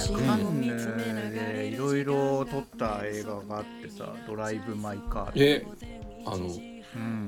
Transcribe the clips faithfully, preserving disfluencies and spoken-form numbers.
カンヌでいろいろ撮った映画があってさ、ドライブ・マイ・カーっていう、 えあの、 うん、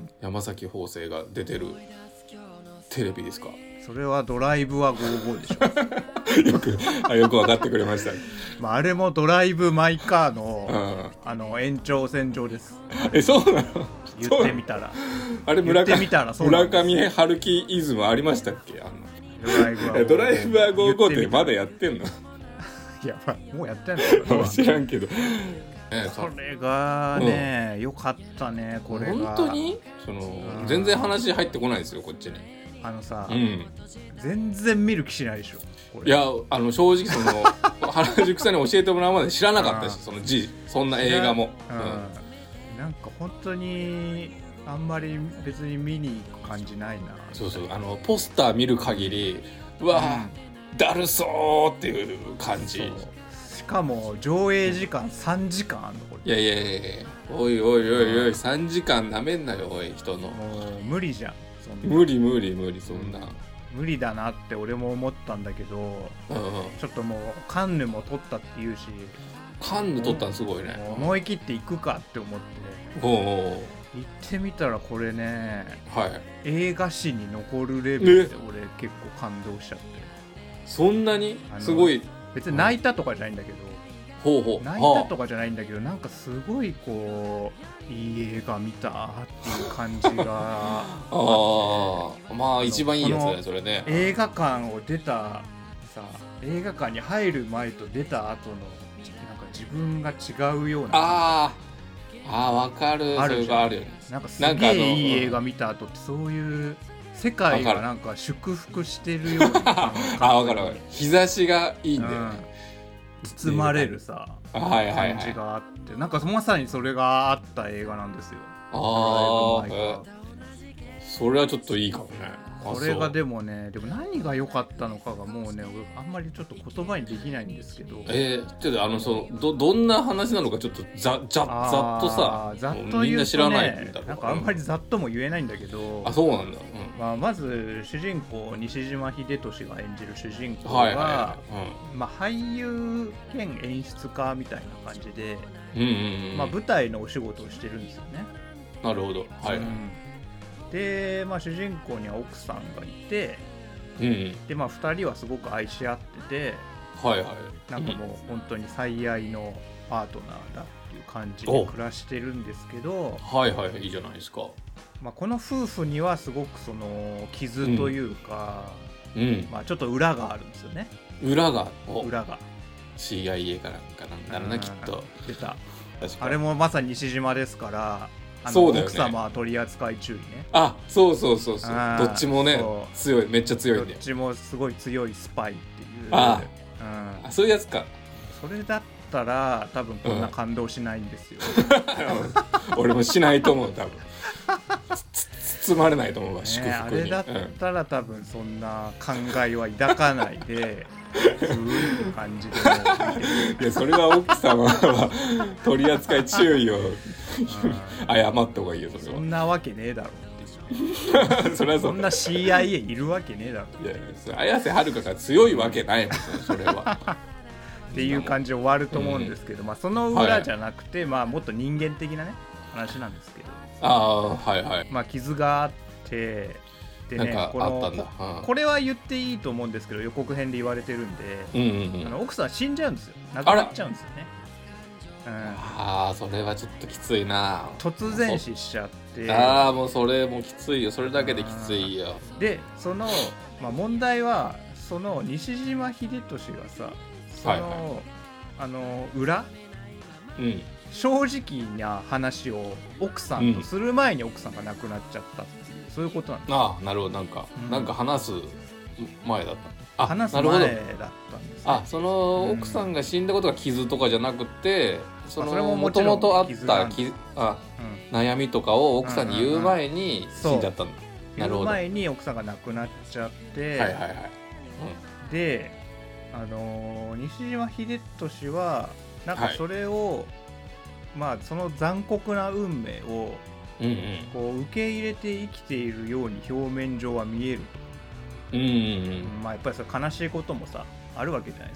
山崎邦生が出てるテレビですか？ それはドライブはごじゅうごでしょよくあよく分かってくれました、 まあ、あれもドライブ・マイ・カーの、 うん、 あの延長線上です。 えそうなの？ 言ってみたらあれ村上村上春樹イズムありましたっけ？あのドライブはごじゅうごってまだやってんの？ いや、まあ、もうやってんのかな知らんけど、ね、 これがね、うん、よかったね。これが本当にその、うん、全然話入ってこないですよこっちに。 あのさ、 うん、 全然見る気しないでしょこれ。 いやあの正直その原宿さんに教えてもらうまで知らなかったし、その字そんな映画も、 うんうん、なんか本当にあんまり別に見に行く感じないな。 そうそう、あのポスター見る限りうわ、うん、だるそうっていう感じ。 しかも上映時間さんじかんあんのこれ。 いやいやいやいや、おいおいおいおい、さんじかんなめんなよおい人の。 もう無理じゃん。そんな無理無理無理、そんな、うん、 無理だなって俺も思ったんだけど、うんうん、ちょっともうカンヌも撮ったって言うし、 カンヌ撮ったのすごいね。 思い切って行くかって思って、 おうおう、 行ってみたらこれね、 はい、 映画史に残るレベルで俺結構感動しちゃって。 そんなにすごい。 別に泣いたとかじゃないんだけど、 ほうほう、 泣いたとかじゃないんだけど、なんかすごいこういい映画見たっていう感じがああ、まあ一番いいやつだねそれね。 映画館を出たさ、映画館に入る前と出た後のなんか自分が違うような。 ああ、わかる。それがあるよね。 なんかすげえいい映画見た後ってそういう世界がなんか祝福してるような感覚。 あ、わかるわかる。日差しがいいんだよね、うん、 包まれるさ、 はいはいはい、 感じがあって、なんかまさにそれがあった映画なんですよ。 ああ、それはちょっといいかもね。 これがでもね、でも何が良かったのかがもうね、あんまりちょっと言葉にできないんですけど。 えー、ちょっとあのその ど, どんな話なのかちょっとざざざっとさ、 ざっと言うと、ね、 みんな知らないんだろう。 なんかあんまりざっとも言えないんだけど。 あ、そうなんだ。 うん、まあ、まず主人公西島秀俊が演じる主人公が、 はいはいはい、 うん、まあ、俳優兼演出家みたいな感じで、 うんうんうん、 まあ、舞台のお仕事をしてるんですよね。 なるほど、はい、うん、 で、まあ、主人公には奥さんがいて、 うんうん、 で、まあ、ふたりはすごく愛し合ってて、 はいはい、 なんかもう本当に最愛のパートナーだっていう感じで暮らしてるんですけど、 はいはい、いいじゃないですか。 まあ、この夫婦にはすごくその傷というか、 うんうん、 まあ、ちょっと裏があるんですよね。 裏が裏がシーアイエー かなんかなんだろうな、きっと出た。あれもまさに西島ですから、あのそうだよね、 奥様は取り扱い注意ね。 あ、そうそうそうそう、どっちもね強い、めっちゃ強いんで、 どっちもすごい強いスパイっていう。 あ、 うん、 あ、そういうやつか。 それだったら多分こんな感動しないんですよ、 うん、俺もしないと思う。多分包まれないと思うわ、ね、祝福に。 あれだったら多分そんな考えは抱かないでふーって感じでもう見てる。 いや、それは奥様は取り扱い注意を謝った方がいいよ。それはそんなわけねえだろっていうそれは そ, そんな シーアイエー いるわけねえだろ。 いや、綾瀬はるかが強いわけないもんそれはっていう感じで終わると思うんですけど、うん、まあ、その裏じゃなくて、はい、まあ、もっと人間的なね話なんですけど、 ああ、はいはい、 まあ、傷があってで、ね、 なんかあったんだ、 こ, これは言っていいと思うんですけど予告編で言われてるんで、 うんうんうん、 あの奥さん死んじゃうんですよ。亡くなっちゃうんですよね。 うん、ああ、それはちょっときついな。 突然死しちゃって、 ああ、もうそれもきついよ。それだけできついよ。 でその、まあ、問題はその西島秀俊がさ、その、はいはい、あの裏、 うん、 正直な話を奥さんとする前に奥さんが亡くなっちゃったっていう、うん、そういうことなんです。 ああ、なるほど。なんか、うん、なんか話す前だった。あ、 話す前だったんです、ね、 あ、その奥さんが死んだことが傷とかじゃなくて、うん、そのもともとあったきあ、うん、悩みとかを奥さんに言う前に死んじゃったんだ。 うん、なるほど。言う前に奥さんが亡くなっちゃって、 はいはいはい、 うん、で、あのー、西島秀俊はなんかそれを、はい、まあその残酷な運命をこう受け入れて生きているように表面上は見えると。 うんうんうん、 まあやっぱりそれ悲しいこともさあるわけじゃないですか。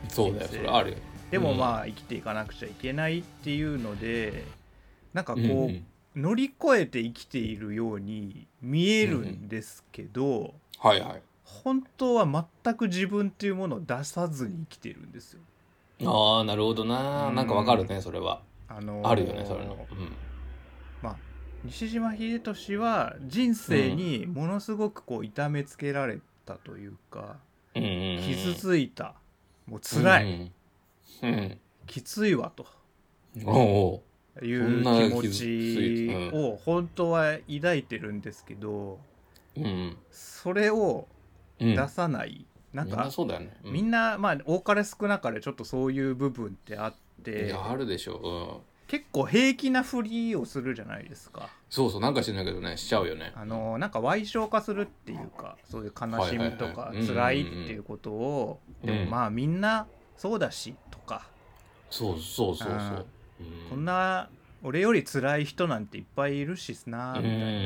そうだよ、それあるよ。 でもまあ生きていかなくちゃいけないっていうので、なんかこう、うんうん、乗り越えて生きているように見えるんですけど、うんうん、 はいはい、 本当は全く自分っていうものを出さずに生きてるんですよ。 ああ、なるほどな、うん、なんかわかるね、それは。あのー、あるよね、それの。うん、 まあ西島秀俊は人生にものすごくこう痛めつけられたというか、うんうんうん、傷ついた、もう辛い、うんうん、きついわという気持ちを本当は抱いてるんですけど、うん、それを出さない、うん、なんかみんなそうだよね、うん、みんなまあ多かれ少なかれちょっとそういう部分ってあって、 いやあるでしょう、うん、 結構平気なふりをするじゃないですか。 そうそう、なんか知らないけどね、しちゃうよね。 あのなんか歪償化するっていうか、そういう悲しみとか辛いっていうことを、でもまあみんなそうだしとか、 そうそうそうそう、うん、 こんな俺より辛い人なんていっぱいいるしなみたいな、うん、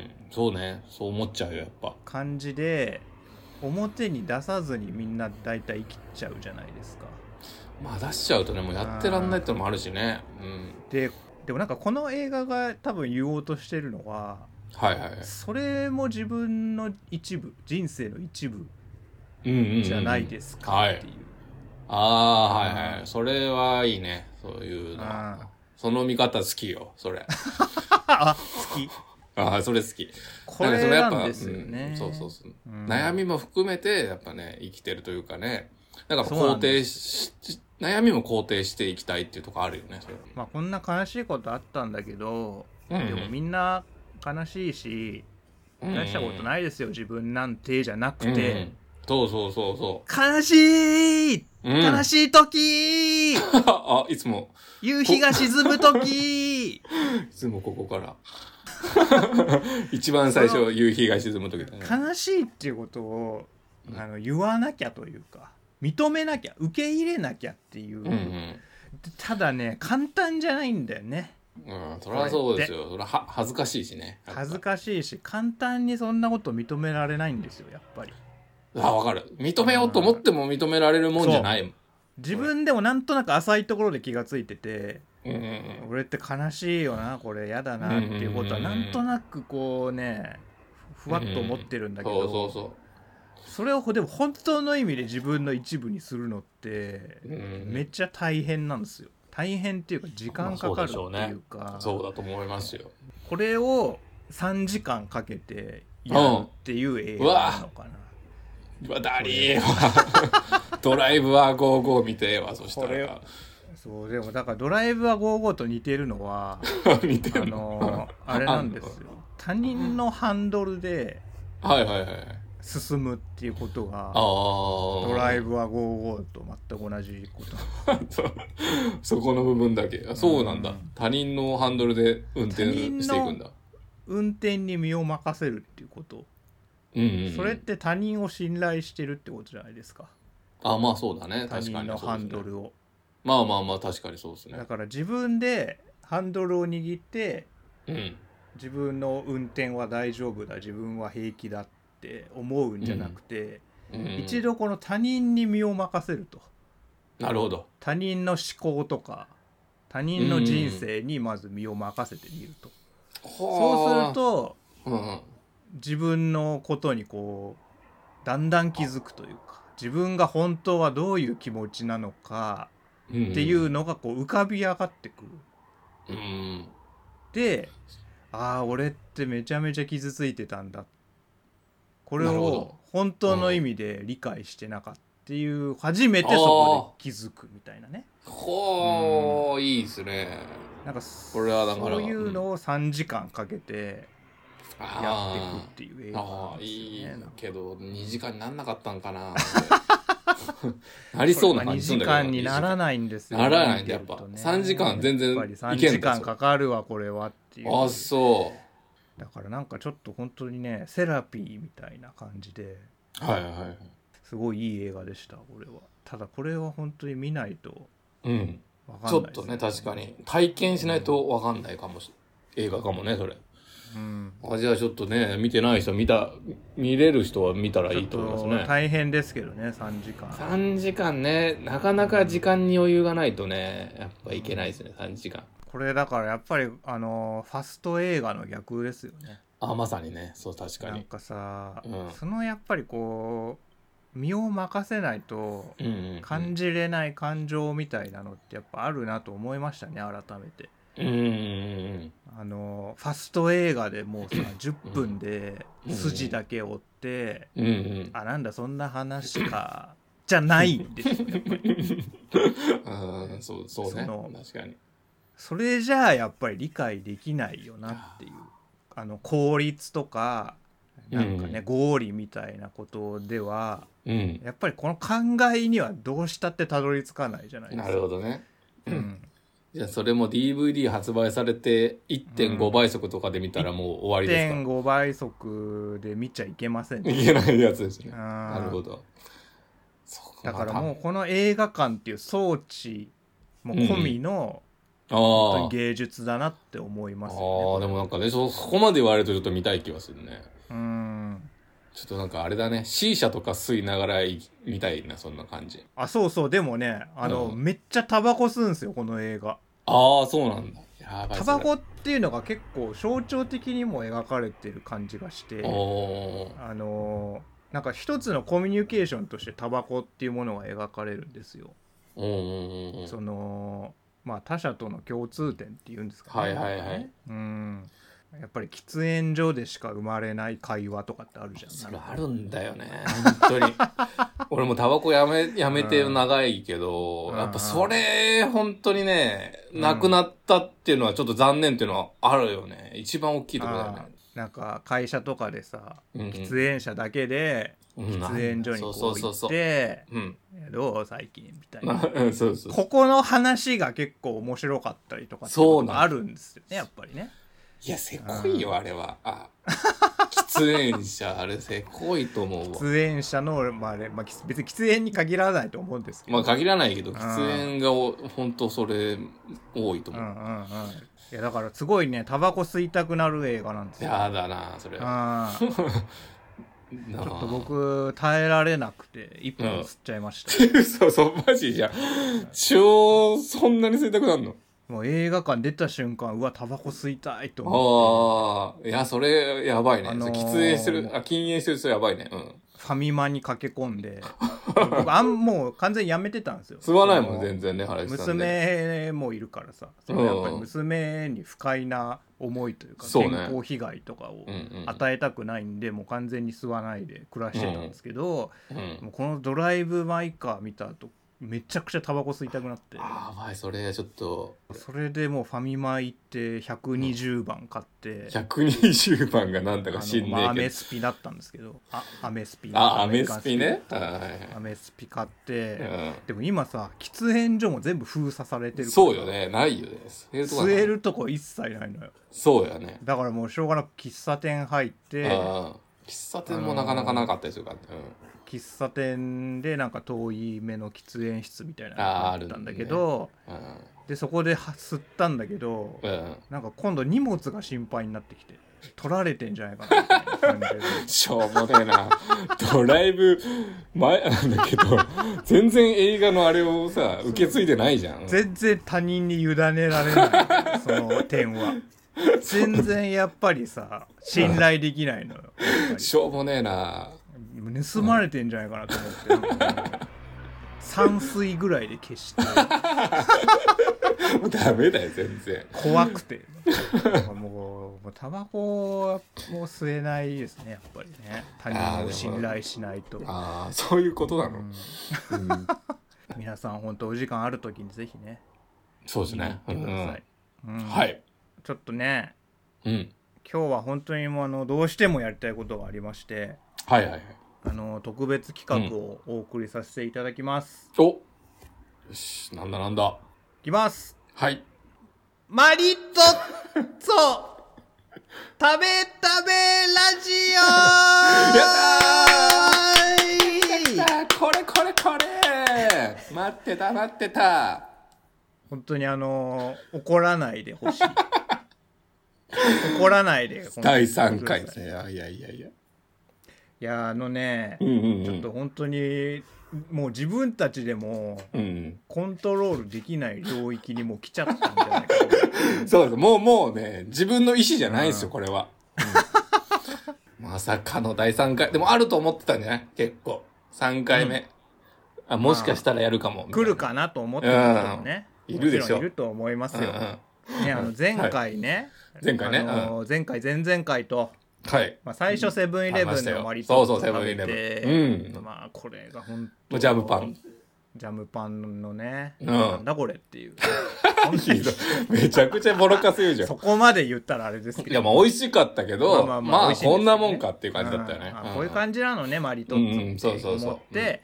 そうね、そう思っちゃうよ、やっぱ感じで表に出さずにみんな大体生きちゃうじゃないですか。 まあ出しちゃうとね、もうやってらんないってのもあるしね、うん、 ででもなんかこの映画が多分言おうとしてるのは、 はいはい、 それも自分の一部、人生の一部じゃないですかっていう、うんうんうん、はい、 ああ、はいはい、それはいいね、そういうのは。その見方好きよ、それ。 あ、好き。 ああ、それ好き。 これなんですよね。 うん、そうそうそう、うん、悩みも含めてやっぱね生きてるというかね、だから肯定し、悩みも肯定していきたいっていうところあるよね、それ。 まあこんな悲しいことあったんだけど、うんうん、でもみんな悲しいし、大したことないですよ、自分なんてじゃなくて、うんうん、 そうそうそうそう、 悲しい、うん、悲しい時あ、いつも夕日が沈む時いつもここから一番最初夕日が沈む時だね。 悲しいっていうことをあの言わなきゃというか、認めなきゃ、受け入れなきゃっていう、うんうん、ただね簡単じゃないんだよね。 うん、それはそうですよ。それは恥ずかしいしね。 恥ずかしいし、簡単にそんなこと認められないんですよ、やっぱり。 あ、わかる。認めようと思っても認められるもんじゃないもん。 自分でもなんとなく浅いところで気がついてて、うんうんうん、俺って悲しいよな、これやだなっていうことはなんとなくこうね、ふわっと思ってるんだけど、うんうん、そうそうそう、それをでも本当の意味で自分の一部にするのってめっちゃ大変なんですよ。大変っていうか時間かかるっていうか、 まあ、そうでしょうね。そうだと思いますよ。 これをさんじかんかけてやるっていう映画なのかな。 うわ、ダリーはドライブはゴーゴー見てわ。そしたらそう、でもだからドライブはゴーゴーと似てるのは似てるあのあれなんですよ。他人のハンドルではいはいはい進むっていうことが、ドライブはゴーゴーと全く同じことそ, そこの部分だけ、そうなんだ、うん、他人のハンドルで運転していくんだ。 運転に身を任せるっていうこと、うんうんうん、それって他人を信頼してるってことじゃないですか。 あ、まあそうだね、確かに、 他人のハンドルを、 まあまあまあ確かにそうですね。 だから自分でハンドルを握って、うん、自分の運転は大丈夫だ、自分は平気だって思うんじゃなくて、うんうん、一度この他人に身を任せると。 なるほど。 他人の思考とか他人の人生にまず身を任せてみると、うん、そうすると、うん、自分のことにこうだんだん気づくというか、自分が本当はどういう気持ちなのかっていうのがこう浮かび上がってくる、うん、で、ああ俺ってめちゃめちゃ傷ついてたんだ、これを本当の意味で理解してなかったっていう、初めてそこで気づくみたいなね。 ほー、うん、いいですね。 なんかこれはだからそういうのをさんじかんかけてやっていくっていう映画なんですよね。 ああ、いいけどにじかんになんなかったんかななりそうな感じするんだけど、 にじかんにならないんですよ、 ね、ならないんだ、やっぱさんじかん全然いけんだ。やっぱりさんじかんかかるわこれはっていう。 あ、そうだからなんかちょっと本当にねセラピーみたいな感じで、 はいはいはい、 すごいいい映画でしたこれは。ただこれは本当に見ないと分かんないですね、うん、ちょっとね確かに体験しないと分かんないかもし、うん、映画かもねそれ。 うん、 あじゃあちょっとね見てない人見た見れる人は見たらいいと思いますね。 大変ですけどねさんじかんさんじかんねなかなか時間に余裕がないとねやっぱいけないですね、うん、さんじかん。 これだからやっぱりあのファスト映画の逆ですよね。 あまさにねそう確かになんかさ、 うん、 そのやっぱりこう身を任せないと感じれない感情みたいなのってやっぱあるなと思いましたね改めて。 うんうんうん、 あのファスト映画でもうさじゅっぷんで筋だけ追って、 うんうん、 あなんだそんな話かじゃないんですよやっぱりあそうそうね確かにそれじゃあやっぱり理解できないよなっていうあの効率とかなんかね、うん、合理みたいなことでは、うん、やっぱりこの考えにはどうしたってたどり着かないじゃないですか。 なるほどね、うんじゃあそれも ディーブイディー 発売されて いってんご 倍速とかで見たらもう終わりですか？ いってんご 倍速で見ちゃいけませんね。 いけないやつですね。なるほど。 だからもうこの映画館っていう装置も込みの、うん、本当に芸術だなって思いますよね。 ああでもなんかねそこまで言われるとちょっと見たい気はするね。 うんちょっとなんかあれだね C 社とか吸いながら見たいなそんな感じ。 あそうそうでもねあの、うん、めっちゃタバコ吸うんすよこの映画。 ああそうなんだ。やばいタバコっていうのが結構象徴的にも描かれてる感じがしてあのなんか一つのコミュニケーションとしてタバコっていうものが描かれるんですよ。 うんうんうん、 そのまあ他者との共通点っていうんですかね。はいはいはい。 うんやっぱり喫煙所でしか生まれない会話とかってあるじゃん。 それあるんだよね本当に俺もタバコやめやめて長いけど、うん、やっぱそれ本当にね、うん、なくなったっていうのはちょっと残念っていうのはあるよね。一番大きいところだよね。 なんか会社とかでさ、うんうん、喫煙者だけで喫煙所にこう行ってどう最近みたいなそうそうここの話が結構面白かったりとかってことがあるんですよねやっぱりね。 いやせこいよあれは。あ喫煙者あれせこいと思うわ。 喫煙者の、まあねまあ、別に喫煙に限らないと思うんですけどまあ限らないけど喫煙が本当それ多いと思う。うんうんうん、 いやだからすごいねタバコ吸いたくなる映画なんですよ。 やだなそれは。 ちょっと僕耐えられなくて一本吸っちゃいました、 うん、そうそうマジじゃん超そんなに吸いたくなるの？ もう映画館出た瞬間うわタバコ吸いたいと思って。 ああいやそれやばいね、あのー、喫煙してるあ禁煙してる人やばいね。うんファミマに駆け込んで僕あんもう完全にやめてたんですよ。 吸わないもん全然ね原西さんね。娘もいるからさそのやっぱり娘に不快な思いというか、うん、健康被害とかを与えたくないんで、うんうん、もう完全に吸わないで暮らしてたんですけど、うんうん、もうこのドライブ・マイ・カー見た後めちゃくちゃタバコ吸いたくなって。 ああ、それちょっとそれでもうファミマ行ってひゃくにじゅうばん買って、うん、 ひゃくにじゅうばんがなんだか知んねえけど、まあ、 アメスピだったんですけどあアメスピあアメスピねアメスピ買って、うん、でも今さ喫煙所も全部封鎖されてるからそうよねないよね吸えるとこ吸えるとこ一切ないのよ。 そうやねだからもうしょうがなく喫茶店入ってあ喫茶店もなかなかなかったりするから、ね、うん喫茶店でなんか遠い目の喫煙室みたいなのがあったんだけど、ねうん、でそこで吸ったんだけど、うん、なんか今度荷物が心配になってきて取られてんじゃないかなみたいな感じでしょうもねえなドライブ前なんだけど全然映画のあれをさ受け継いでないじゃん。 全然他人に委ねられないその点は全然やっぱりさ信頼できないのよしょうもねえな盗まれてんじゃないかなと思って、うん、散水ぐらいで消してもうダメだよ全然怖くてもうタバコはもう吸えないですねやっぱりね他人を信頼しないと。 ああそういうことなの、うんうん、 皆さん本当お時間ある時にぜひねそうですね見てください、 うんうん、はいちょっとね、 うん、 今日は本当にもうあのどうしてもやりたいことがありましてはいはいはいあの特別企画をお送りさせていただきます、 うん、およしなんだなんだいきますはいマリトッツォ食べ食べラジオやったーこれこれこれ待ってた待ってた本当にあの怒らないでほしい怒らないで。 だいさんかいですね。いやいやいやいや。 いや、あのね、 うんうんうん、 ちょっと本当に、もう自分たちでも、コントロールできない領域にもう来ちゃったんじゃないかな。 そうです。もうもうね、自分の意思じゃないですよ、これは。うん、まさかのだいさんかい。でもあると思ってたんじゃない結構。さんかいめ。うん、あ、もしかしたらやるかも。 来るかなと思ってた人もね。 いるでしょ。 いると思いますよ。うんうん、ね、あの前回ね、 はい、前回ね、 あのー、前回前々回と、 はい、 まあ、最初セブンイレブンのマリトッツォ食べて、うん、まあこれが本当ジャムパンジャムパンのね、 うん、 なんだこれっていうめちゃくちゃボロカス言うじゃん。 そこまで言ったらあれですけど、 いやまあ美味しかったけど、まあまあ、まあまあ、こんなもんかっていう感じだったよね、 うん、こういう感じなのねマリトッツォって思って、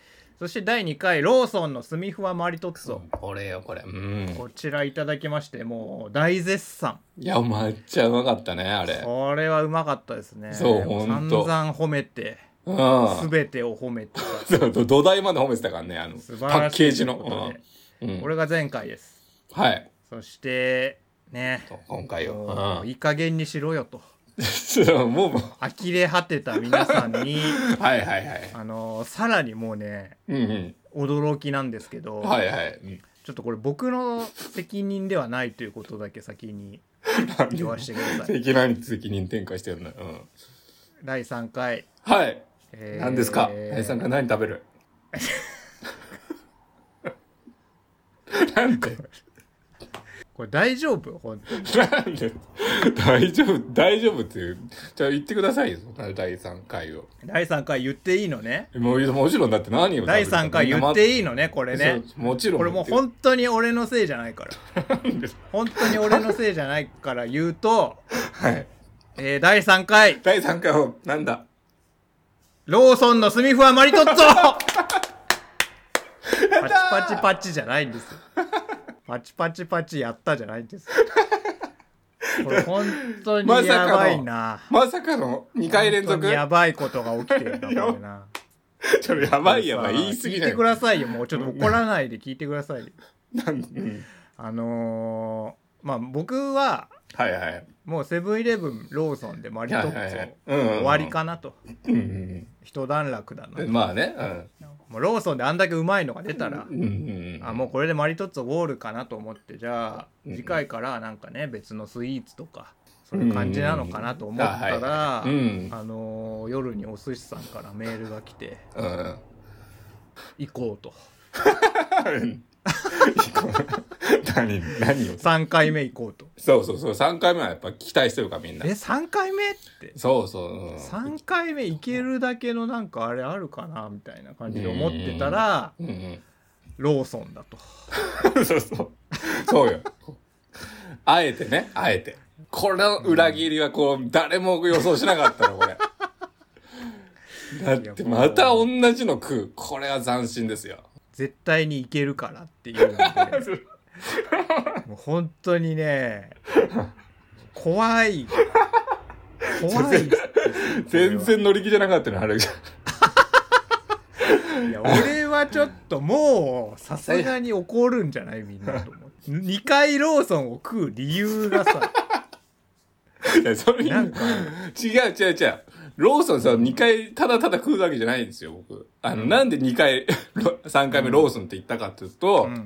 そしてだいにかいローソンのスミフワマリトッツォ、 これよこれ、うん、 こちらいただきまして、もう大絶賛。 いやめっちゃうまかったねあれ。 これはうまかったですね。 そうほんと散々褒めて、 うん、 全てを褒めてそう土台まで褒めてたからね、あの素晴らしいパッケージの、 うん、これが前回です。 はい。 そしてね、 今回よ、 うん、いい加減にしろよともう呆れ果てた皆さんにはいはいはい、 あのー、さらにもうね、 うんうん、驚きなんですけど、 はいはい、うん、 ちょっとこれ僕の責任ではないということだけ先に言わせてください。 責任責任転嫁してるの、うん、 だいさんかい、 はい、えー、何ですかだいさんかい、何食べるなんでこれ大丈夫本当になんで大丈夫大丈夫っていうじゃあ言ってくださいよだいさんかいを。 だいさんかい言っていいのね。 もうもちろんだって何を食べるかだいさんかい言っていいのねこれね。 もちろんこれもう本当に俺のせいじゃないから本当に俺のせいじゃないから言うとはい、 えー、だいさんかいだいさんかいをなんだローソンのスミフワマリトッツォパチパチパチじゃないんですよ。パチパチパチやったじゃないんですよ。これ本当にやばいな。 まさかのにかい連続やばいことが起きてるなこれな。 ちょっとやばいやばい言い過ぎない。 聞いてくださいよ、もうちょっと怒らないで聞いてくださいよ。 なん、うん、 あのー、まあ僕ははいはい、 もうセブンイレブンローソンでマリトッツォ、はいはいうんうん、終わりかなと、 うんうん、 一段落だな。 まあね、うん、 もうローソンであんだけうまいのが出たら、 うんうんうん、 あもうこれでマリトッツォゴールかなと思って、じゃあ次回からなんかね別のスイーツとかそういう感じなのかなと思ったら、うんうん、あのー、夜にお寿司さんからメールが来て、うん、行こうと何何をさんかいめ行こうと。 そうそうそう、さんかいめはやっぱ期待してるからみんな。 えさんかいめってそうそう、うん、 さんかいめ行けるだけのなんかあれあるかなみたいな感じで思ってたら、うんうん、ローソンだとそうそうそうよあえてね、あえてこれの裏切りはこう誰も予想しなかったのこれだってまた同じの食う、これは斬新ですよ。 絶対にいけるからっていうのでもう本当にね怖い怖い全然乗り気じゃなかったのあれじゃん。いや俺はちょっともうさすがに怒るんじゃないみんなと思ってにかいローソンを食う理由がさいやそれなんか違う違う違う、ローソンさにかいただただ食うわけじゃないんですよ僕。あの、うん、なんでにかいさんかいめローソンって言ったかっていうと、うんうんうん、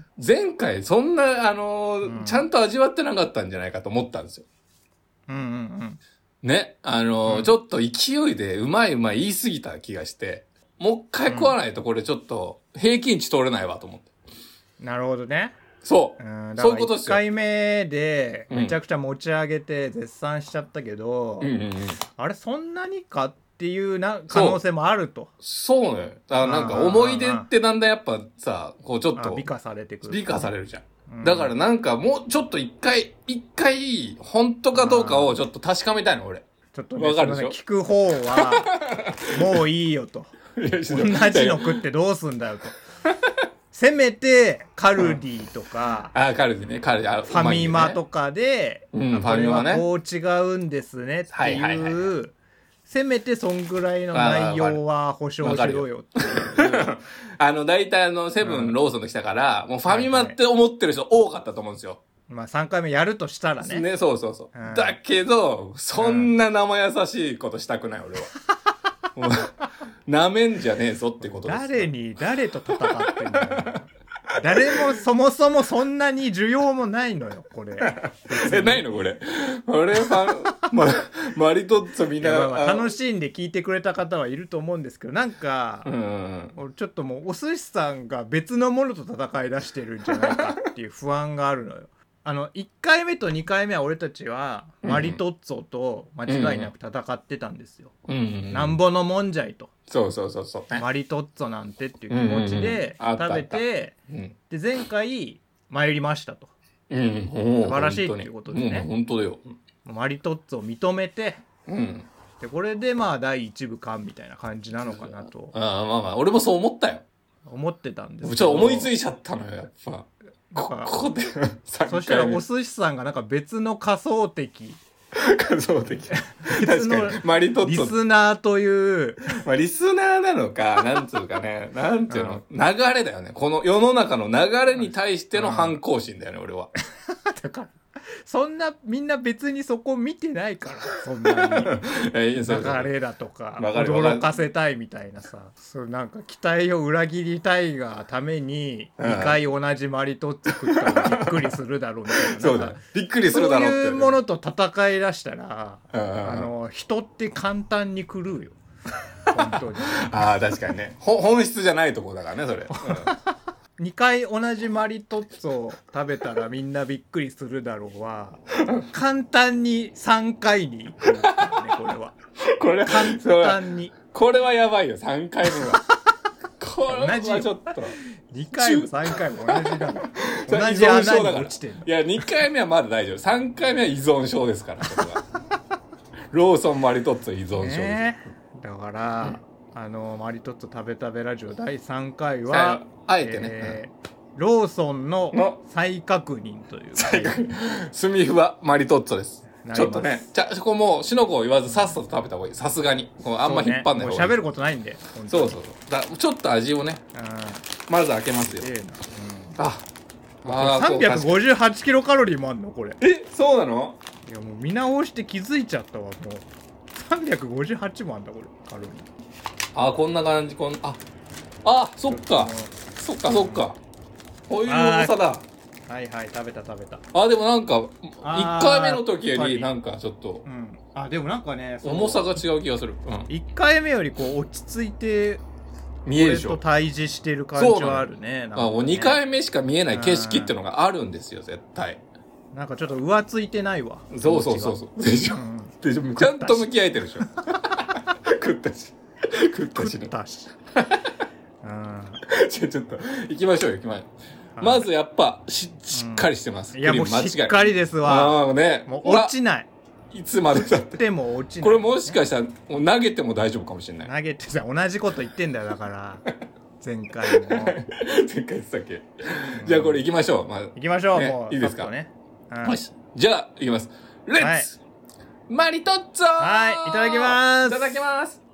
前回そんなあのーうん、ちゃんと味わってなかったんじゃないかと思ったんですよ。 うんうんうん、 ね、あのーうん、ちょっと勢いでうまいうまい言い過ぎた気がして、もう一回食わないとこれちょっと平均値通れないわと思って。 なるほどね。 そう、うん、そういうことですよ。 いっかいめでめちゃくちゃ持ち上げて絶賛しちゃったけど、うんうんうん、あれそんなにかっていうな可能性もあると。 そう、そうね。だからなんか思い出ってだんだんやっぱさ、こうちょっと美化されてくる。 美化されるじゃん。うん、だからなんかもうちょっと一回一回本当かどうかをちょっと確かめたいの俺。 ちょっとね、わかるでしょ。聞く方はもういいよと。同じの食ってどうすんだよと。せめてカルディとか、 うん、あカルディね、カルディ、 ファミマとかで、 うん、ファミマね、 こう違うんですねっていう、はいはいはい、せめてそんぐらいの内容は保証しろよっていうあの大体あのセブン、うん、ローソンと来たからもうファミマって思ってる人多かったと思うんですよ、 まあさんかいめやるとしたらね。 ね、そうそうそう。 うん、 だけど、そんな生優しいことしたくない、俺は。もうなめんじゃねえぞってことです。 誰に、誰と戦ってんだよ。誰もそもそもそんなに需要もないのよ、これ。 え、ないのこれ。俺は、ま、マリトッツォみんな、 まあまあ楽しんで聞いてくれた方はいると思うんですけど、なんか、 うんうん、 俺ちょっともうお寿司さんが別のものと戦い出してるんじゃないかっていう不安があるのよ。あのいっかいめとにかいめは俺たちはマリトッツォと間違いなく戦ってたんですよ。 うんうん、 なんぼのもんじゃいと。 そうそうそうそう。 マリトッツォなんてっていう気持ちで食べて、で前回参りましたと。うん、素晴らしいっていうことですね。 うん、本当だよ。 マリトッツォを認めて、 うん、 でこれでまあ第一部完みたいな感じなのかなと。 ああまあまあ俺もそう思ったよ。 思ってたんですけど。 ちょっと思いついちゃったのよやっぱ。ここでそしたらお寿司さんがなんか別の仮想敵仮想敵確かにマリトッツォリスナーというまあリスナーなのかなんつうかねなんていうの、うん、流れだよねこの世の中の流れに対しての反抗心だよね、うん、俺はだからそんなみんな別にそこ見てないからそんなに流れだとか驚かせたいみたいなさそうなんか期待を裏切りたいがためににかい同じマリトッツォ食ったらびっくりするだろうみたいなそうだびっくりするだろうって、ね、 そういうものと戦い出したらあの人って簡単に狂うよ本当にああ確かにね本質じゃないところだからねそれ、うん、 にかい同じマリトッツォ食べたらみんなびっくりするだろうは簡単にさんかいに行く、ね、これはこれ簡単にこれはやばいよさんかいめはこれはちょっとにかいもさんかいも同じだ同じ穴に落ちてるいやにかいめはまだ大丈夫さんかいめは依存症ですからそれはローソンマリトッツォ依存症です、ね、 だから、うんあのマリトッツォ食べ食べラジオだいさんかいはあえてね、 えー、ローソンの再確認というスミフはマリトッツォですちょっとねじゃあそこもうしのこを言わずさっさと食べた方がいいさすがにあんま引っ張んない方がいい、ね、もう喋ることないんでそうそうそうだちょっと味をねまず開けますよ、えーなうん、ああさんびゃくごじゅうはちキロカロリーもあんのこれえそうなのいやもう見直して気づいちゃったわもうさんびゃくごじゅうはちもあんだこれカロリーあこんな感じこんああそっかそっかそっかこういう重さだはいはい食べた食べたあでもなんかいっかいめの時よりなんかちょっと、 うん、あでもなんかね重さが違う気がする、 うん、いっかいめよりこう落ち着いて見えるでしょこれと対峙してる感じはある ね, なんかねあもうにかいめしか見えない景色ってのがあるんですよ絶対なんかちょっと浮ついてないわそうそうそうそうでしょ、うん、でしょちゃんと向き合えてるでしょ食ったし食ったし、ね、 食ったしちょちょっと行きましょうよ行きましょうまずやっぱ し, しっかりしてます、 うん、いやもうしっかりですわあ、ね、 もう落ちないいつまでだってでも落ちない、 これもしかしたらもう投げても大丈夫かもしれない投げてさ同じこと言ってんだよだから前回も前回言ってたっけ、うん、じゃあこれ行きましょう、まあ、 行きましょう、ね、もういいですかね、 うん、よしじゃあ行きますレッツ、はい、マリトッツォはいいただきますいただきます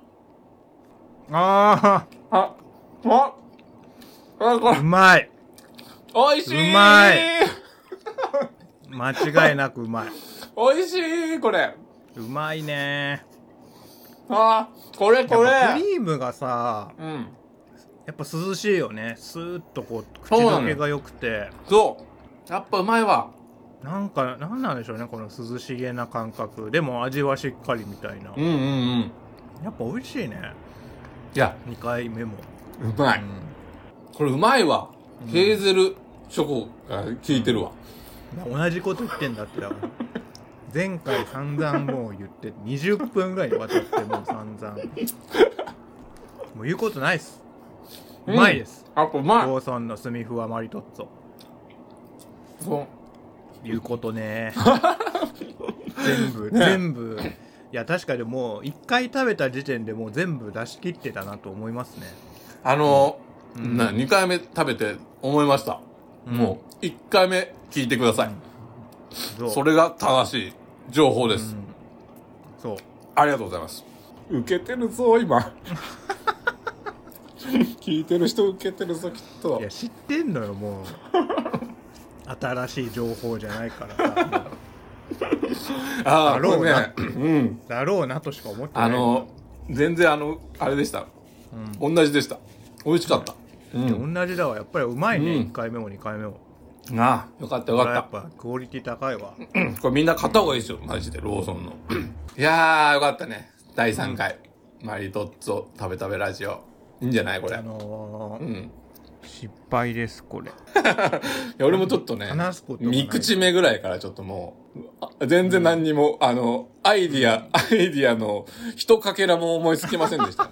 あああああこれうまいおいしいうまい間違いなくうまいおいしいこれうまいねあこれこれクリームがさ、うん、やっぱ涼しいよねスーッとこう口どけが良くてそうやっぱうまいわなんかなんなんでしょうねこの涼しげな感覚でも味はしっかりみたいなうんうんうんやっぱ美味しいねいやにかいめもうまい、うん、これうまいわ、うん、ヘーゼルチョコが効いてるわ、 うん、同じこと言ってんだってだから前回散々もう言ってにじゅっぷんぐらいにわたってもう散々もう言うことないっすうまいです、 うん、やっぱうまいローソンのスミフワマリトッツォそう言うことね全部、ね、全部いや確かにもういっかい食べた時点でもう全部出し切ってたなと思いますねあの、うん、なにかいめ食べて思いました、うん、もういっかいめ聞いてください、うん、それが正しい情報です、うん、 そうありがとうございます受けてるぞ今聞いてる人受けてるぞきっといや知ってんのよもう新しい情報じゃないからさああだろうな、 ね、うん、 だろうなとしか思ってない。 あの全然あのあれでした、うん、同じでした。美味しかった、 うんうん、同じだわ。やっぱりうまいね、うん、いっかいめもにかいめも。 ああよかったよかった。 やっぱクオリティ高いわ、 うん、これみんな買った方がいいですよマジで、ローソンのいやーよかったね。だいさんかい、うん、マリトッツォ食べ食べラジオいいんじゃないこれ。あのー、うん失敗ですこれいや俺もちょっとね三口目ぐらいからちょっともう全然何にも、うん、あのアイディアアイディアの一かけらも思いつきませんでしたね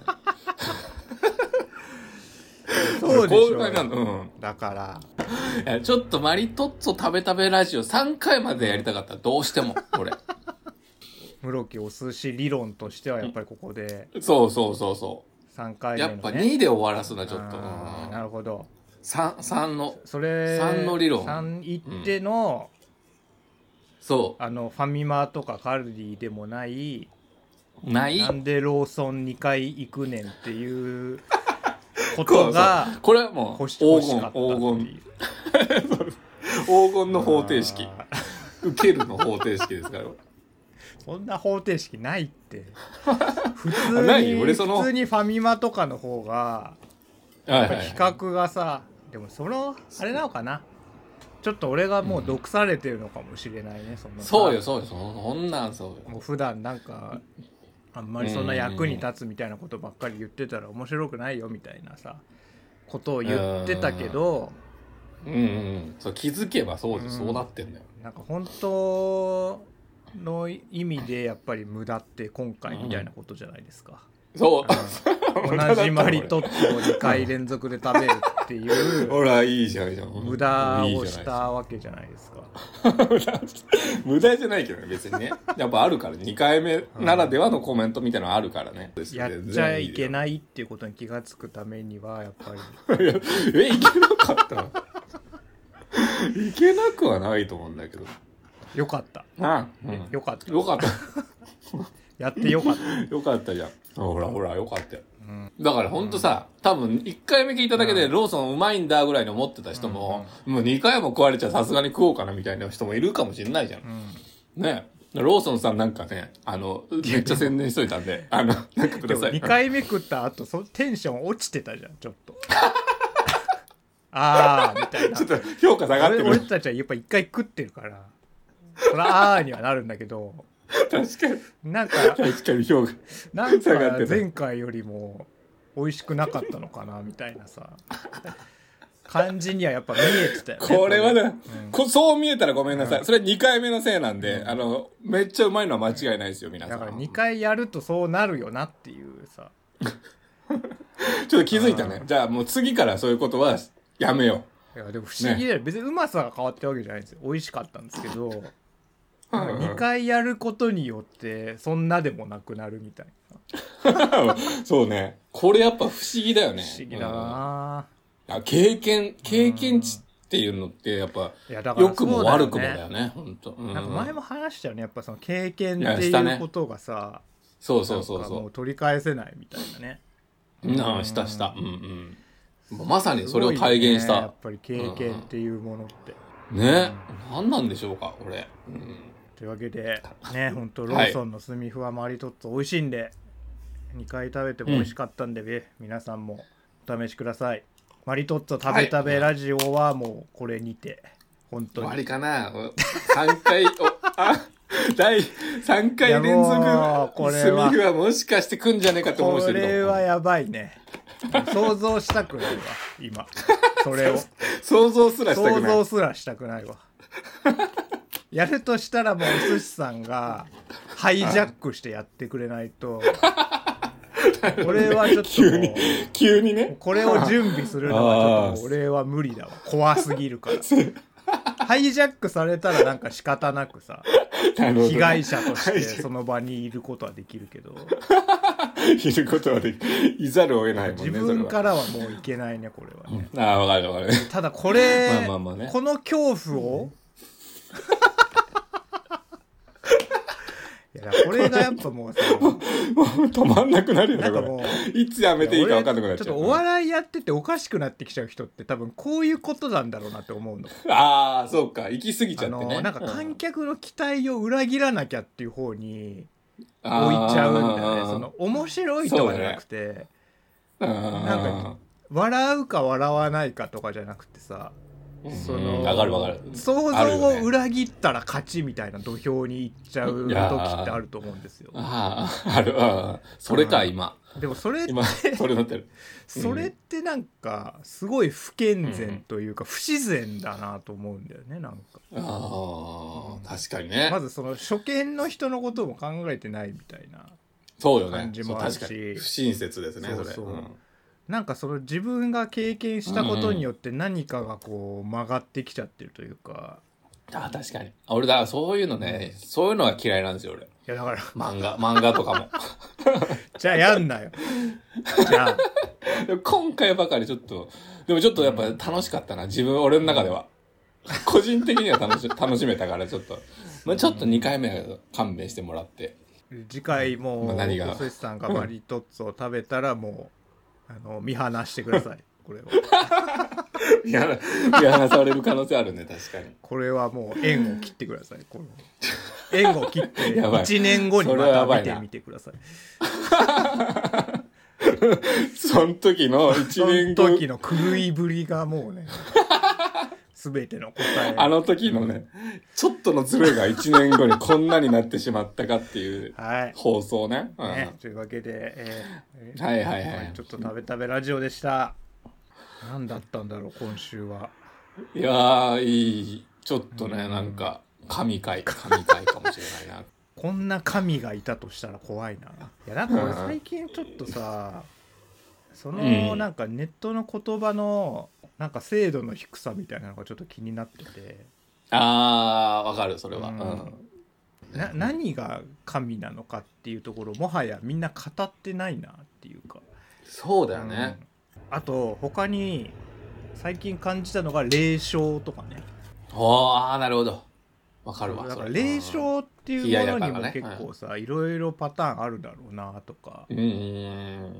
そうでしょ。こういう感じなんだ、うん、 だからいやちょっとマリトッツォ食べ食べラジオさんかいまでやりたかった。どうしてもこれ室木お寿司理論としてはやっぱりここで、 うん、そうそうそうそうさんかいめの、ね、 やっぱにで終わらすのはちょっと、 うん、なるほど。 3, 3のそれさんの理論さん行っての、うん、 そうあのファミマとかカルディでもないないなんでローソンにかい行くねんっていうことがこれはもう黄金黄金黄金の方程式受けるの方程式ですからそんな方程式ないって普通に俺その普通にファミマとかの方がやっぱり比較がさ、はいはいはい、でもそのあれなのかな、ちょっと俺がもう毒されてるのかもしれないね、うん、そのそうよそうよそんなんそうよ。 もう普段なんかあんまりそんな役に立つみたいなことばっかり言ってたら面白くないよみたいなさことを言ってたけど、 うんうん、そう気づけばそうです、うん、そうなってんだよ。 なんか本当の意味でやっぱり無駄って今回みたいなことじゃないですか、 うん、そう同じマリトッツォをにかい連続で食べるっていうほらいいじゃん無駄をしたわけじゃないですか。 無駄じゃないけどね別にね、やっぱあるからにかいめならではのコメントみたいなのあるからね、 うん、やっちゃいけないっていうことに気がつくためにはやっぱりえいけなかったいけなくはないと思うんだけど。 よかった。 ああ、うん、 よかった。 よかった。 やってよかった。 よかったじゃん。ほらほらよかったよ。うん、だからほんとさ、うん、多分いっかいめ聞いただけでローソンうまいんだぐらいに思ってた人も、うん、もうにかいも食われちゃさすがに食おうかなみたいな人もいるかもしれないじゃん。うん、ね。ローソンさんなんかね、あのめっちゃ宣伝しといたんで、あのなんかください。 にかいめ食った後そテンション落ちてたじゃんちょっと。あーみたいな。 ちょっと評価下がってる。 俺たちはやっぱいっかい食ってるから、そらあーにはなるんだけど。 確かに。 なんか確かに評価なんか前回よりも美味しくなかったのかなみたいなさ感じにはやっぱ見えてたよね。 これはね、うん、そう見えたらごめんなさい。うん、それにかいめのせいなんで、うん、あのめっちゃうまいのは間違いないですよ皆さん。 だからにかいやるとそうなるよなっていうさ。 ちょっと気づいたね。じゃあもう次からそういうことはやめよう。いやでも不思議だよ、ね、別にうまさが変わったわけじゃないんですよ。美味しかったんですけどにかいやることによってそんなでもなくなるみたいな。そうね。これやっぱ不思議だよね。 不思議だな、 うん、あ経験経験値っていうのってやっぱ良くも悪くもだよね。本当、うん、 なんか前も話したよね。やっぱその経験っていうことがさ、 そうそうそうそう、 もう取り返せないみたいなね。 なあしたした。うんうん。まさにそれを体現した、ね、 やっぱり経験っていうものって、 うん、ね、うん、何なんでしょうかこれ。うんというわけでね、本当ローソンのスミフワマリトッツォ美味しいんで、にかい食べても美味しかったんで、うん、皆さんもお試しください。マリトッツォ食べ食べラジオはもうこれにて、本当に終わりかな。さんかいおあだいさんかい連続スミフワもしかしてくんじゃねえかと思う人いる。 これはやばいね。想像したくないわ今それを想像すらしたくない。 想像すらしたくないわ。やるとしたらもうお寿司さんがハイジャックしてやってくれないとこれはちょっと急に急にねこれを準備するのはちょっと俺は無理だわ。怖すぎるからハイジャックされたらなんか仕方なくさ被害者としてその場にいることはできるけどいることはできいざるを得ないもんね。 自分からはもういけないねこれはね、 うん、ああ分かる分かる。 ただこれ、 まあまあまあね、この恐怖を、うんいやこれがやっぱもうさもう止まんなくなるよね。 なんかもういつやめていいか分かんなくなっちゃう。 ちょっとお笑いやってておかしくなってきちゃう人って多分こういうことなんだろうなって思うの。 ああそうか、行き過ぎちゃってね。 あのなんか観客の期待を裏切らなきゃっていう方に置いちゃうんだよね。その面白いとかじゃなくて、ね、なんか笑うか笑わないかとかじゃなくてさ、その分かる分かる、 想像を裏切ったら勝ちみたいな土俵に行っちゃう時ってあると思うんですよ。 ああある、あそれか今。 でもそれって今それなってるそれってなんかすごい不健全というか不自然だなと思うんだよね。なんかああ確かにね。 まずその初見の人のことも考えてないみたいなそうよね。 感じもあるし、 確かに不親切ですね。 そうそう、 それ、うん、 なんかその自分が経験したことによって何かがこう曲がってきちゃってるというか、 あ確かに俺だからそういうのね、そういうのが嫌いなんですよ俺。 いやだから漫画漫画とかもじゃあやんなよじゃあ今回ばかりちょっとでもちょっとやっぱ楽しかったな、自分俺の中では個人的には楽し楽しめたからちょっと、まあ、ちょっとにかいめは勘弁してもらって、 次回もう、 まあ、何がお寿司さんがマリトッツォを食べたらもう、うん、あの見放してくださいこれは見放される可能性あるね。確かにこれはもう縁を切ってください。この縁を切っていちねんごにまた見てみてください。 その時のいちねんごその時の狂いぶりがもうね全ての答え。 あの時のね、ちょっとのズレがいちねんごにこんなになってしまったかっていう放送ね。 はい、ね、うん、というわけで、えー、はいはいはい。 ちょっと食べ食べラジオでした。何だったんだろう今週は。 いやーいい、ちょっとね、うん、なんか神回神回かもしれないな。 こんな神がいたとしたら怖いな。いやなんか俺最近ちょっとさ、そのなんかネットの言葉のなんか精度の低さみたいなのがちょっと気になってて。 あーわかるそれは、うんうん、な何が神なのかっていうところもはやみんな語ってないなっていうか。 そうだよね、 うん、あと他に最近感じたのが霊障とかね。 ああなるほどわかるわ。 だから霊障っていうものにも結構さ、いろいろパターンあるだろうなとか、 うん、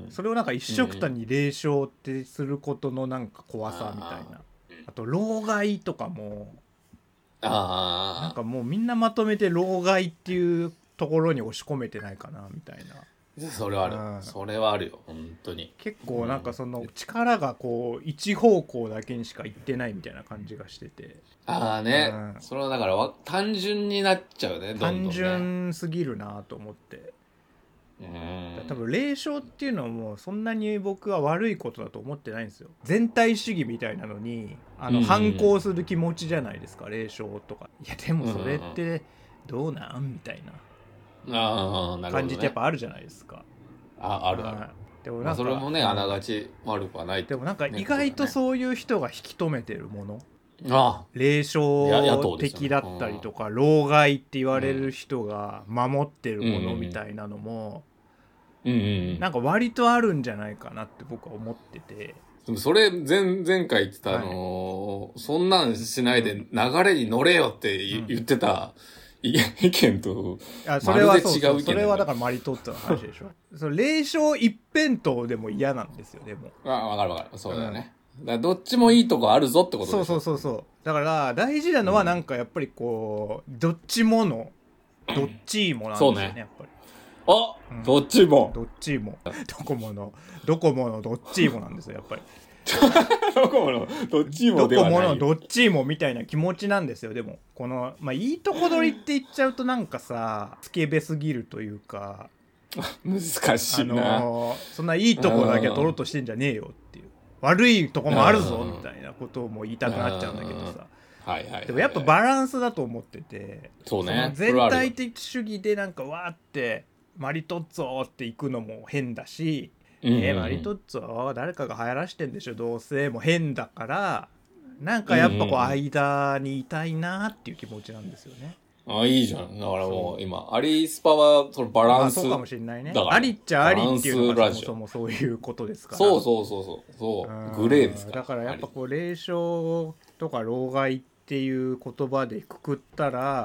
それをなんか一緒くたに霊障ってすることのなんか怖さみたいな、あと老害とかもあなんかもうみんなまとめて老害っていうところに押し込めてないかなみたいな。 それはある、うん、それはあるよ本当に。 結構なんかその力がこう一方向だけにしか行ってないみたいな感じがしてて。 ああね、うん、それはだから単純になっちゃうね。どんどんね単純すぎるなと思って。うん多分霊障っていうのはもうそんなに僕は悪いことだと思ってないんですよ。全体主義みたいなのにあの反抗する気持ちじゃないですか、霊障とか。いやでもそれってどうなんみたいな感じってやっぱあるじゃないですか。 ああるある。 でもなんか、 まあ、それもねあながち悪くはない。 でもなんか意外とそういう人が引き止めてるもの、 ああ霊障的だったりとか、老害って言われる人が守ってるものみたいなのも、 うんうんうん、 なんか割とあるんじゃないかなって僕は思ってて。 でもそれ 前, 前回言ってた、はい、あのー、そんなんしないで流れに乗れよって言ってた、うん、意見とそれはそうそう、それはだからマリトッツォの話でしょその霊障一辺倒でも嫌なんですよ。でもあ分かる分かる、そうだよね、うん、だからどっちもいいとこあるぞってことでしょ。 そうそうそうそう。だから大事なのはなんかやっぱりこうどっちものどっちもなんですよね、ねやっぱり。 あ、うん、どっちもどっちもドコモのドコモのどっちもなんですよやっぱりドコモのどっちもではない。 ドコモのどっちもみたいな気持ちなんですよ。でもこのまあいいとこ取りって言っちゃうとなんかさスケベすぎるというか難しいな、 あのー、そんないいとこだけ取ろうとしてんじゃねえよっていう、悪いとこもあるぞみたいなことも言いたくなっちゃうんだけどさ、 はいはいはいはい、でもやっぱバランスだと思ってて、 そうね、 その全体的主義でなんかわーってマリトッツォって行くのも変だし、うんうんうん、えー、マリトッツォ誰かが流行らしてんでしょどうせも変だから、なんかやっぱこう間にいたいなっていう気持ちなんですよね。 あ、いいじゃん。だからもう今アリスパはそのバランス、 まあ、そうかもしれないね。ありっちゃありっていうのがそもそもそういうことですから。 そうそうそうそうそう、グレーですから。 だからやっぱこう霊障とか老害っていう言葉でくくったら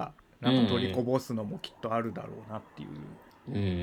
なんか取りこぼすのもきっとあるだろうなっていう、 うんうんうんうん、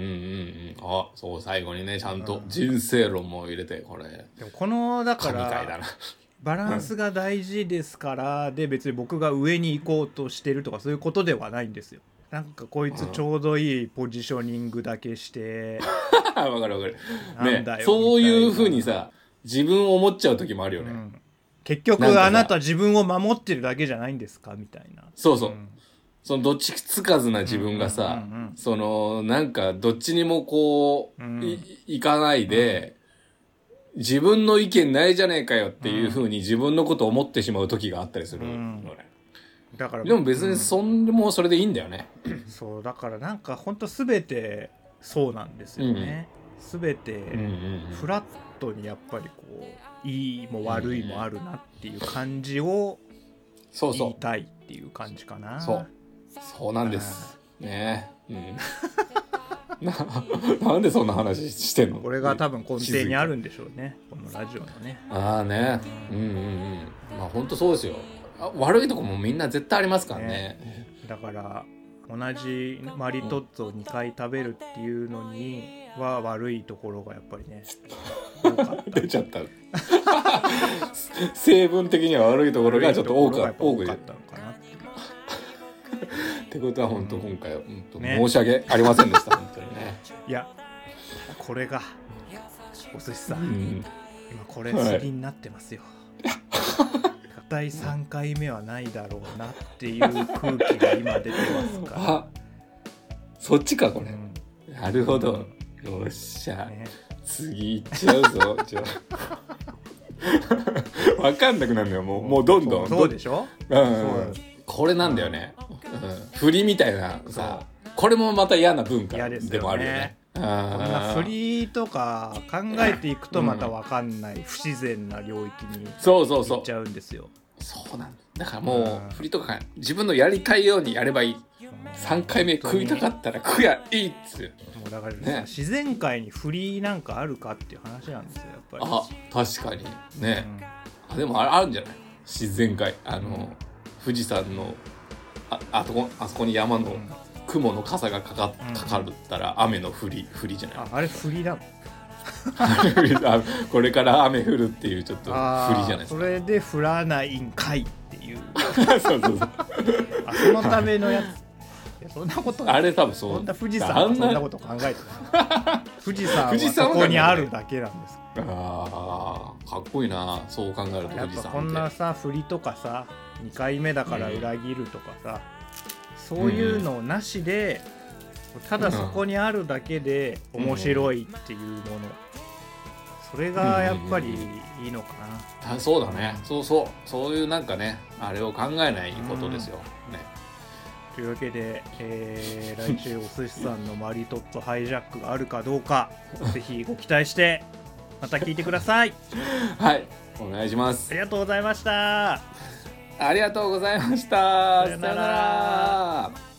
あ、そう最後にねちゃんと人生論も入れて、これでもこのだから神回だなバランスが大事ですからで別に僕が上に行こうとしてるとかそういうことではないんですよ。なんかこいつちょうどいいポジショニングだけしてわかるわかるなんだよ、 ね、そういう風にさ自分を思っちゃう時もあるよね、うん、 結局あなた自分を守ってるだけじゃないんですかみたいな。 そうそう、うん、そのどっちつかずな自分がさ、うんうんうんうん、そのなんかどっちにもこう、うん、い, いかないで、うん、自分の意見ないじゃねえかよっていう風に自分のことを思ってしまう時があったりするのね、うんだからでも別にそんでもそれでいいんだよね、 うん、そうだからなんかほんと全てそうなんですよね、うん、全てフラットにやっぱりこういいも悪いもあるなっていう感じを言いたいっていう感じかな。 そうそうなんですね、うん、な, なんでそんな話してんの。 これが多分根底にあるんでしょうねこのラジオのね。 ああね、うんうんうんまあ本当そうですよ。悪いとこもみんな絶対ありますからね。ねだから同じマリトッツォをにかい食べるっていうのには悪いところがやっぱりね多かった出ちゃった成分的には悪いところがちょっと多かったのかなってってことは本当今回は本当申し訳ありませんでした、ね、本当にね。 いやこれがお寿司さん、うん、今これ次になってますよ、はいだいさんかいめはないだろうなっていう空気が今出てますからあそっちかこれ、うん、なるほど、うん、よっしゃ、ね、次行っちゃうぞじゃあ分かんなくなるのよもう、もうどんどんそうでしょ、 うん、そうこれなんだよね、うん、振りみたいなさこれもまた嫌な文化でもあるよね。 こんな振りとか考えていくとまた分かんない不自然な領域に行っちゃうんですよ。 そうなんだ。だからもう振りとか自分のやりたいようにやればいい。さんかいめ食いたかったら食やいいっつう。 もうだから、ね、自然界に振りなんかあるかっていう話なんですよやっぱり。 あ確かにね、うん、あでもあ る, あるんじゃない自然界あの、うん、富士山の あ, あ, こあそこに山の、うん雲の傘がか か, かかるったら雨の降り降りじゃない。 あ, あれ降りだこれから雨降るっていうちょっと降りじゃないですか。 それで降らないんかいっていうそうそうそうあそのためのやついやそんなことあれ多分そうそんな富士山はそんなこと考えてない富士山はそこにあるだけなんです。 あーかっこいいなそう考えると富士山ってやっぱこんなさ降りとかさにかいめだから裏切るとかさ、うんそういうのなしで、うん、ただそこにあるだけで面白いっていうもの、うん、それがやっぱりいいのかな、 うん、そうだねそうそうそういうなんかねあれを考えないことですよ、うん、ね。 というわけで、えー、来週お寿司さんのマリトッツォハイジャックがあるかどうかぜひご期待してまた聞いてくださいはいお願いします。 ありがとうございました。 ありがとうございました。 さよなら。